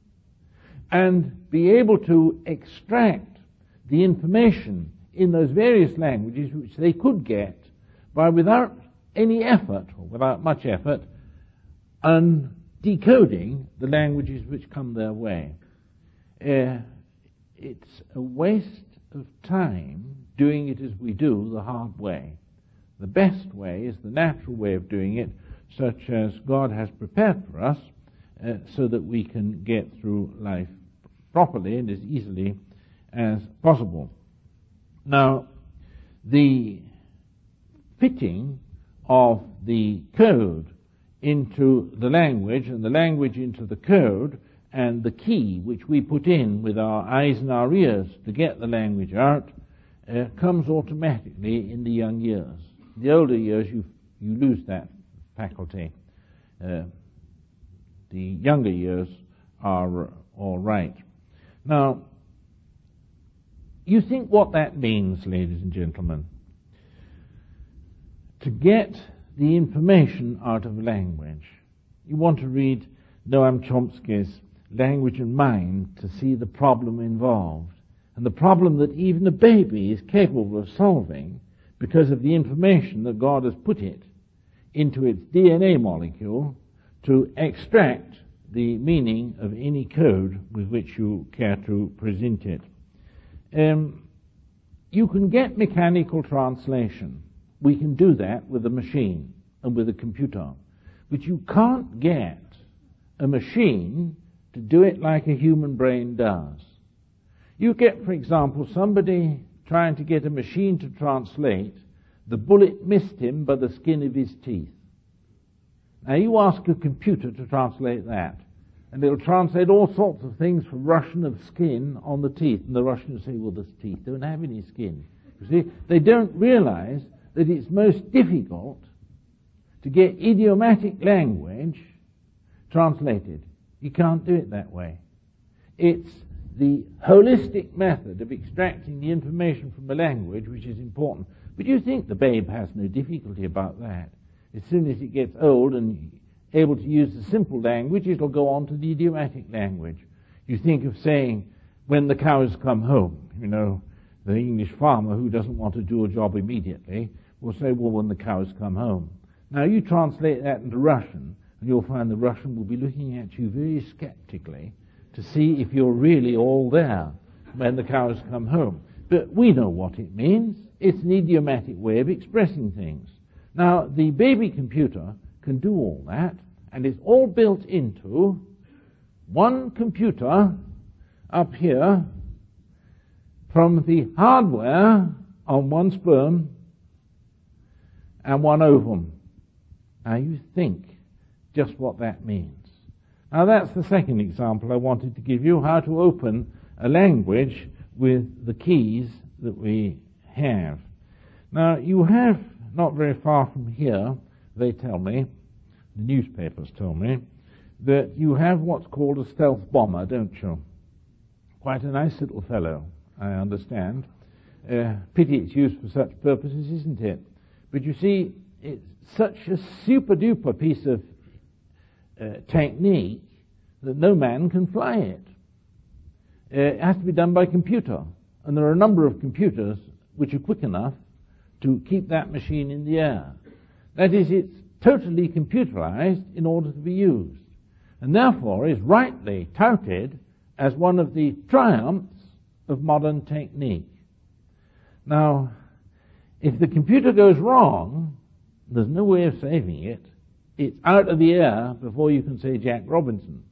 and be able to extract the information in those various languages which they could get by, without any effort, or without much effort, and decoding the languages which come their way. Uh, it's a waste of time doing it as we do the hard way. The best way is the natural way of doing it, such as God has prepared for us, uh, so that we can get through life properly and as easily as possible. Now, the fitting of the code into the language and the language into the code and the key which we put in with our eyes and our ears to get the language out uh, comes automatically in the young years. The older years you you lose that faculty. Uh, the younger years are uh, all right. Now, you think what that means, ladies and gentlemen. To get the information out of language. You want to read Noam Chomsky's Language and Mind to see the problem involved, and the problem that even a baby is capable of solving because of the information that God has put it into its D N A molecule to extract the meaning of any code with which you care to present it. Um, you can get mechanical translation. We can do that with a machine and with a computer. But you can't get a machine to do it like a human brain does. You get, for example, somebody trying to get a machine to translate, the bullet missed him by the skin of his teeth. Now you ask a computer to translate that, and it'll translate all sorts of things from Russian of skin on the teeth, and the Russian will say, well, this teeth don't have any skin. You see, they don't realize that it's most difficult to get idiomatic language translated. You can't do it that way. It's the holistic method of extracting the information from a language which is important. But you think the babe has no difficulty about that. As soon as it gets old and able to use the simple language, it'll go on to the idiomatic language. You think of saying, when the cows come home, you know, the English farmer who doesn't want to do a job immediately will say, well, when the cows come home. Now you translate that into Russian, and you'll find the Russian will be looking at you very skeptically to see if you're really all there when the cows come home. But we know what it means. It's an idiomatic way of expressing things. Now, the baby computer can do all that, and it's all built into one computer up here from the hardware on one sperm and one ovum. Now, you think just what that means. Now, that's the second example I wanted to give you, how to open a language with the keys that we have. Now, you have, not very far from here, they tell me, the newspapers tell me, that you have what's called a stealth bomber, don't you? Quite a nice little fellow, I understand. Uh, pity it's used for such purposes, isn't it? But you see, it's such a super-duper piece of uh, technique that no man can fly it. Uh, it has to be done by computer. And there are a number of computers which are quick enough to keep that machine in the air. That is, it's totally computerized in order to be used. And therefore is rightly touted as one of the triumphs of modern technique. Now, if the computer goes wrong, there's no way of saving it. It's out of the air before you can say Jack Robinson.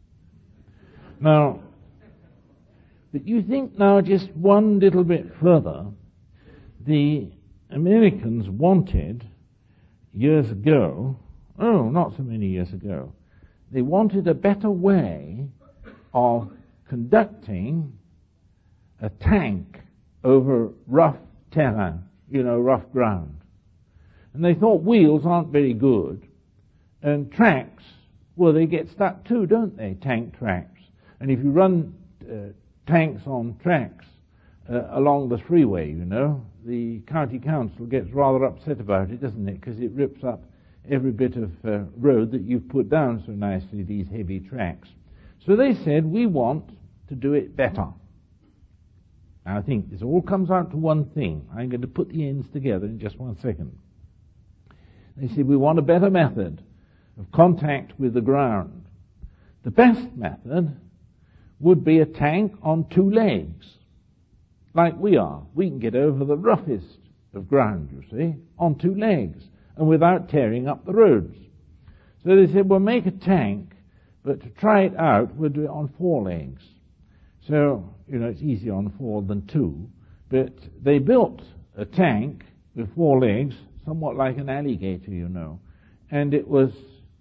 Now, but you think now just one little bit further, the Americans wanted years ago, oh, not so many years ago, they wanted a better way of conducting a tank over rough terrain, you know, rough ground. And they thought wheels aren't very good, and tracks, well, they get stuck too, don't they, tank tracks. And if you run uh, tanks on tracks uh, along the freeway, you know, the county council gets rather upset about it, doesn't it, because it rips up every bit of uh, road that you've put down so nicely, these heavy tracks. So they said, we want to do it better. Now I think this all comes out to one thing. I'm going to put the ends together in just one second. They said, we want a better method of contact with the ground. The best method would be a tank on two legs, like we are. We can get over the roughest of ground, you see, on two legs, and without tearing up the roads. So they said, we'll make a tank, but to try it out, we'll do it on four legs. So, you know, it's easier on four than two, but they built a tank with four legs, somewhat like an alligator, you know, and it was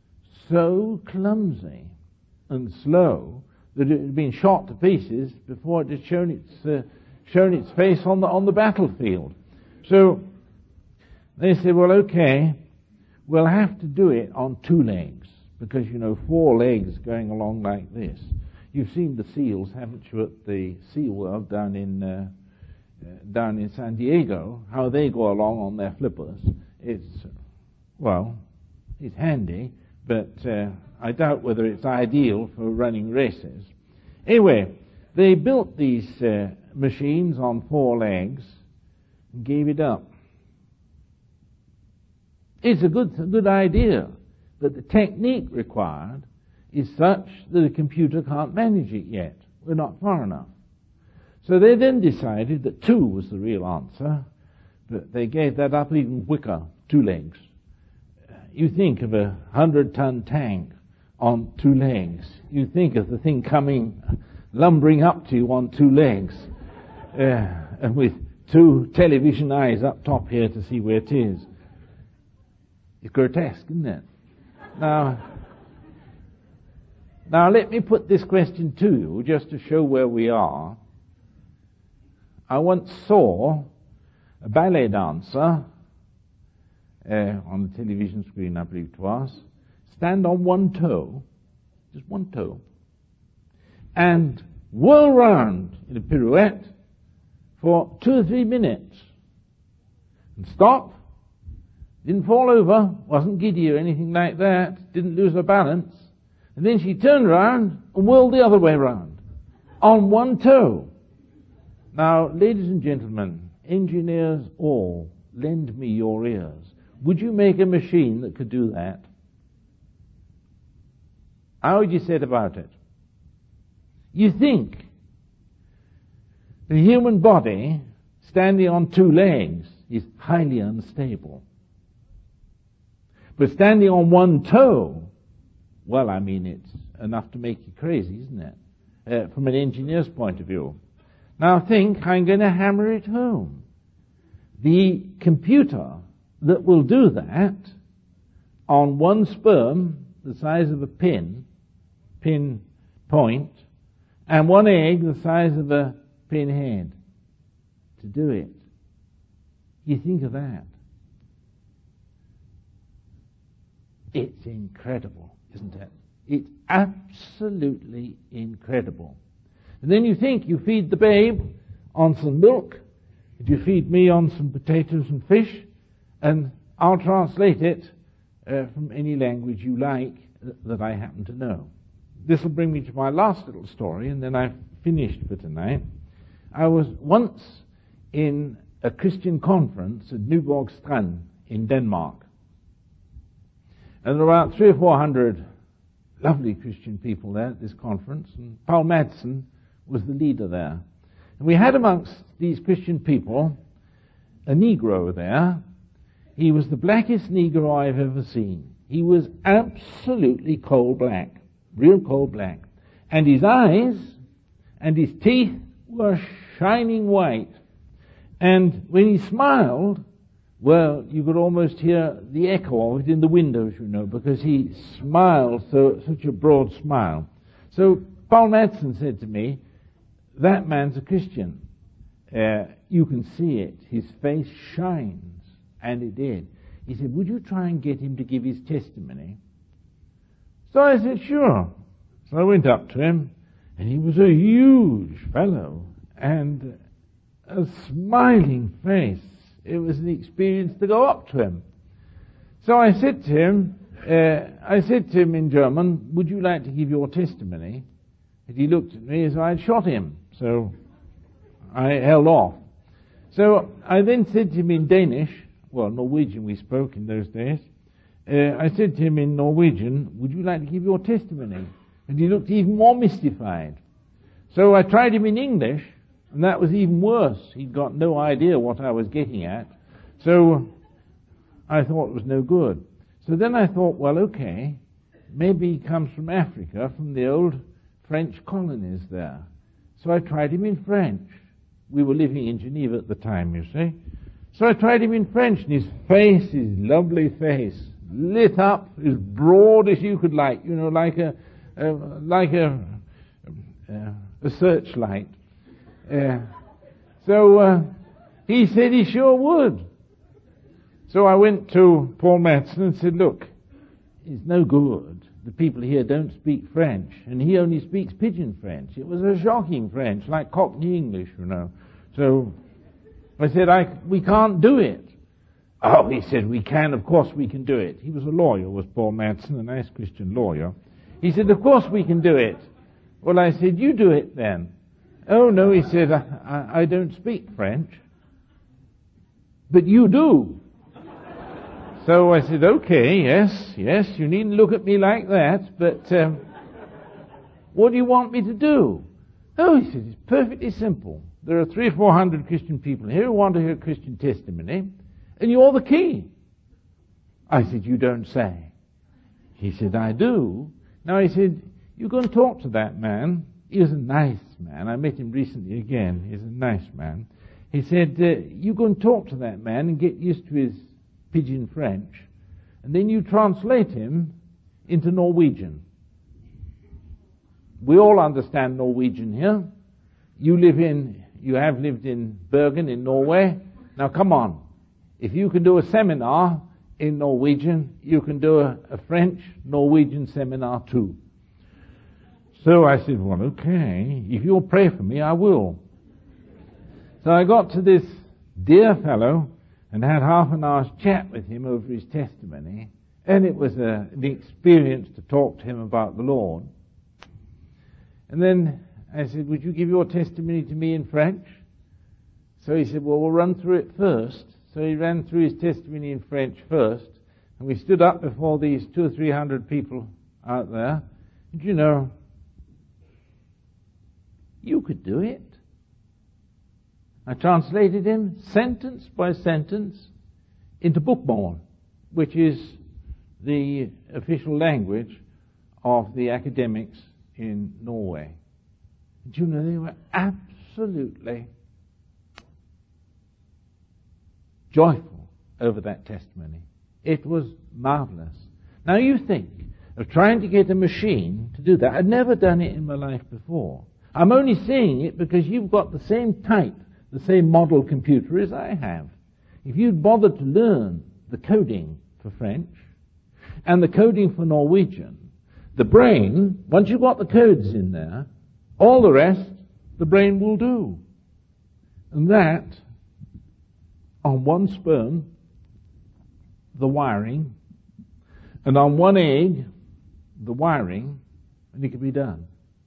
so clumsy and slow that it had been shot to pieces before it had shown its uh, shown its face on the on the battlefield. So they said, well, okay, we'll have to do it on two legs, because, you know, four legs going along like this. You've seen the seals, haven't you, at the Sea World down in uh, uh, down in San Diego, how they go along on their flippers. It's, well, it's handy, but uh, I doubt whether it's ideal for running races. Anyway, they built these uh, machines on four legs and gave it up. It's a good, a good idea, but the technique required is such that a computer can't manage it yet. We're not far enough. So they then decided that two was the real answer, but they gave that up even quicker, two legs. You think of a hundred-ton tank on two legs. You think of the thing coming, lumbering up to you on two legs, uh, and with two television eyes up top here to see where it is. It's grotesque, isn't it? Now, now let me put this question to you, just to show where we are. I once saw a ballet dancer, uh, on the television screen, I believe it was, stand on one toe, just one toe, and whirl round in a pirouette for two or three minutes, and stop, didn't fall over, wasn't giddy or anything like that, didn't lose her balance, and then she turned around and whirled the other way round, on one toe. Now, ladies and gentlemen, engineers all, lend me your ears. Would you make a machine that could do that? How would you set about it? You think the human body standing on two legs is highly unstable. But standing on one toe, well, I mean, it's enough to make you crazy, isn't it? Uh, from an engineer's point of view. Now think, I'm going to hammer it home. The computer that will do that on one sperm, the size of a pin, pin point, and one egg the size of a pinhead to do it. You think of that. It's incredible, isn't it? It's absolutely incredible. And then you think you feed the babe on some milk, you feed me on some potatoes and fish, and I'll translate it uh, from any language you like that I happen to know. This will bring me to my last little story, and then I've finished for tonight. I was once in a Christian conference at Nyborg Strand in Denmark. And there were about three or four hundred lovely Christian people there at this conference, and Paul Madsen was the leader there. And we had amongst these Christian people a Negro there. He was the blackest Negro I've ever seen. He was absolutely coal black, real coal black. And his eyes and his teeth were shining white. And when he smiled, well, you could almost hear the echo of it in the windows, you know, because he smiled so such a broad smile. So Paul Madsen said to me, that man's a Christian. Uh, you can see it. His face shines. And it did. He said, would you try and get him to give his testimony? So I said, sure. So I went up to him, and he was a huge fellow, and a smiling face. It was an experience to go up to him. So I said to him, uh, I said to him in German, would you like to give your testimony? And he looked at me as though I'd shot him. So I held off. So I then said to him in Danish, well, Norwegian we spoke in those days. Uh, I said to him in Norwegian, would you like to give your testimony? And he looked even more mystified. So I tried him in English, and that was even worse. He'd got no idea what I was getting at. So I thought it was no good. So then I thought, well, okay, maybe he comes from Africa, from the old French colonies there. So I tried him in French. We were living in Geneva at the time, you see. So I tried him in French, and his face, his lovely face, lit up as broad as you could like, you know, like a uh, like a uh, a searchlight. Uh, so uh, he said he sure would. So I went to Paul Madsen and said, look, it's no good. The people here don't speak French, and he only speaks pidgin French. It was a shocking French, like Cockney English, you know. So I said, I, we can't do it. Oh, he said, we can, of course we can do it. He was a lawyer, was Paul Madsen, a nice Christian lawyer. He said, of course we can do it. Well, I said, you do it then. Oh, no, he said, I, I, I don't speak French. But you do. So I said, okay, yes, yes, you needn't look at me like that, but um, what do you want me to do? Oh, he said, it's perfectly simple. There are three or four hundred Christian people here who want to hear Christian testimony, and you're the key. I said, you don't say. He said, I do. Now, he said, you go and talk to that man. He was a nice man. I met him recently again. He's a nice man. He said, uh, you go and talk to that man and get used to his pidgin French, and then you translate him into Norwegian. We all understand Norwegian here. You live in, you have lived in Bergen in Norway. Now come on. If you can do a seminar in Norwegian, you can do a, a French-Norwegian seminar too. So I said, well, okay, if you'll pray for me, I will. So I got to this dear fellow and had half an hour's chat with him over his testimony, and it was a, an experience to talk to him about the Lord. And then I said, would you give your testimony to me in French? So he said, well, we'll run through it first, so he ran through his testimony in French first, and we stood up before these two or three hundred people out there. And you know, you could do it. I translated him sentence by sentence into Bokmål, which is the official language of the academics in Norway. And you know, they were absolutely joyful over that testimony. It was marvelous. Now you think of trying to get a machine to do that. I'd never done it in my life before. I'm only saying it because you've got the same type, the same model computer as I have. If you'd bothered to learn the coding for French and the coding for Norwegian, the brain, once you've got the codes in there, all the rest the brain will do. And that, on one sperm, the wiring, and on one egg, the wiring, and it can be done.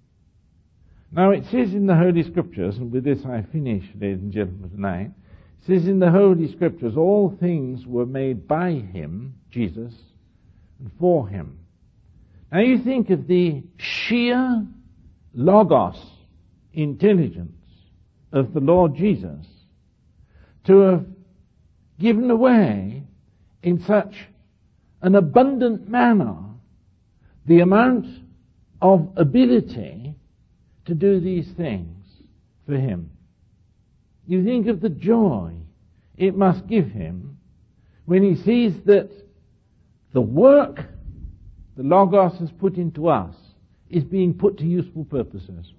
Now it says in the Holy Scriptures, and with this I finish, ladies and gentlemen, tonight, it says in the Holy Scriptures, all things were made by him, Jesus, and for him. Now you think of the sheer logos intelligence of the Lord Jesus to have given away in such an abundant manner the amount of ability to do these things for him. You think of the joy it must give him when he sees that the work the Logos has put into us is being put to useful purposes.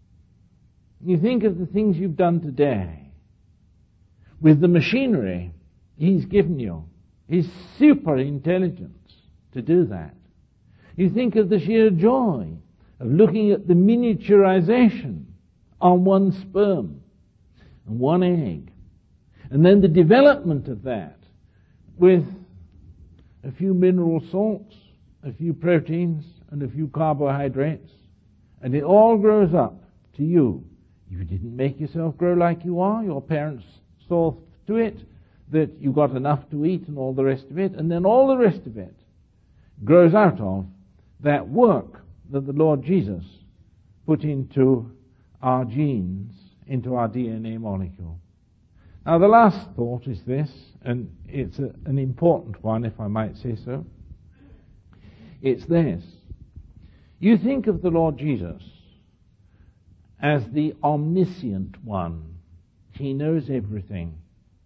You think of the things you've done today with the machinery he's given you, his super intelligence to do that. You think of the sheer joy of looking at the miniaturization on one sperm and one egg, and then the development of that with a few mineral salts, a few proteins, and a few carbohydrates, and it all grows up to you. You didn't make yourself grow like you are. Your parents saw to it that you got enough to eat and all the rest of it, and then all the rest of it grows out of that work that the Lord Jesus put into our genes, into our D N A molecule. Now the last thought is this, and it's a, an important one, if I might say so. It's this. You think of the Lord Jesus as the omniscient one. He knows everything.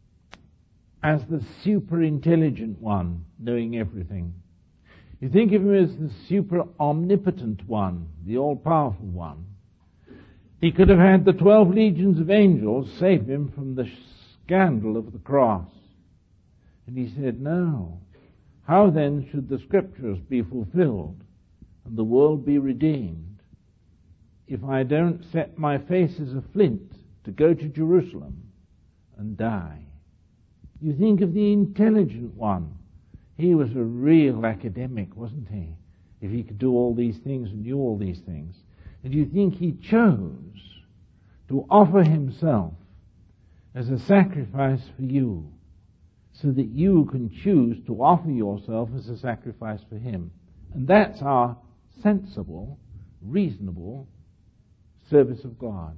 As the super intelligent one, knowing everything. You think of him as the super omnipotent one, the all-powerful one. He could have had the twelve legions of angels save him from the scandal of the cross. And he said, no. How then should the scriptures be fulfilled and the world be redeemed if I don't set my face as a flint to go to Jerusalem and die? You think of the intelligent one. He was a real academic, wasn't he? If he could do all these things and knew all these things. And you think he chose to offer himself as a sacrifice for you, so that you can choose to offer yourself as a sacrifice for him. And that's our sensible, reasonable service of God.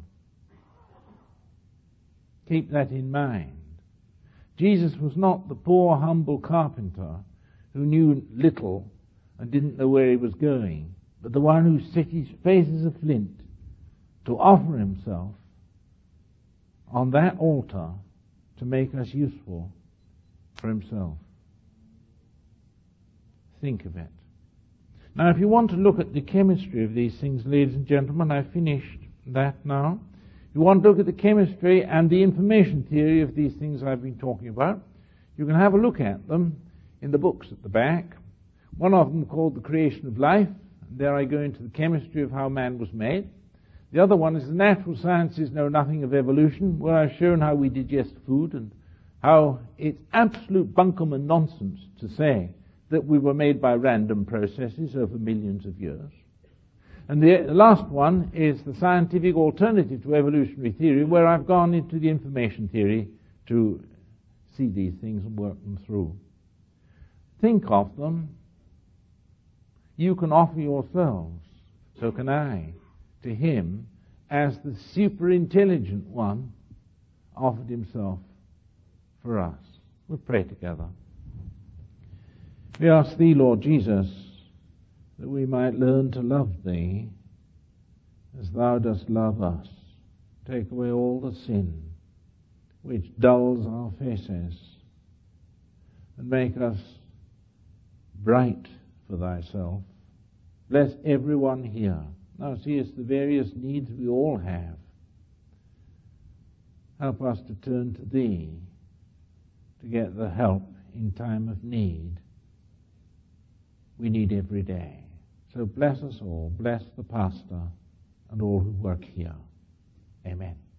Keep that in mind. Jesus was not the poor, humble carpenter who knew little and didn't know where he was going, but the one who set his face as a flint to offer himself on that altar to make us useful for himself. Think of it. Now, if you want to look at the chemistry of these things, ladies and gentlemen, I've finished that now. If you want to look at the chemistry and the information theory of these things I've been talking about, you can have a look at them in the books at the back. One of them called The Creation of Life. There I go into the chemistry of how man was made. The other one is The Natural Sciences Know Nothing of Evolution, where I've shown how we digest food and how it's absolute bunkum and nonsense to say that we were made by random processes over millions of years. And the last one is The Scientific Alternative to Evolutionary Theory, where I've gone into the information theory to see these things and work them through. Think of them. You can offer yourselves, so can I, to Him as the superintelligent one offered Himself for us. We'll pray together. We ask Thee, Lord Jesus, that we might learn to love Thee as Thou dost love us. Take away all the sin which dulls our faces, and make us bright for Thyself. Bless everyone here. Now seest the various needs we all have. Help us to turn to Thee to get the help in time of need we need every day. So bless us all. Bless the pastor and all who work here. Amen.